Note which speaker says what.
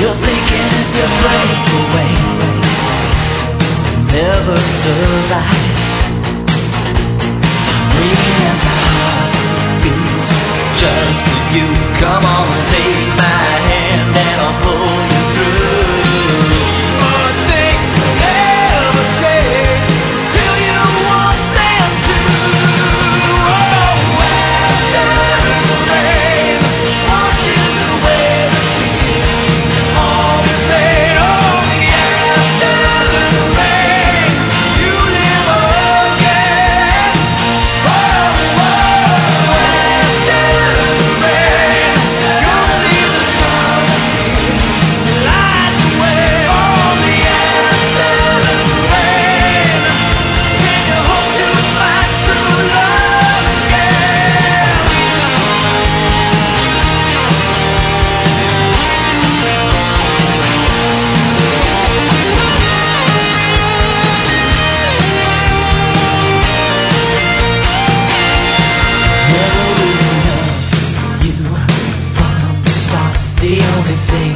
Speaker 1: You're thinking if you break away, never survive. Green as my heart beats just for you. Come on, take my hand and I'll pull you through. But things never change till you want them to. Oh, after the rain washes away the tears, all the pain. Oh, after the rain you live again. Oh, after the rain you'll see the sun appear to light the way. Oh, after the rain can you hope to find true love again? Never will love you from the start. The only thing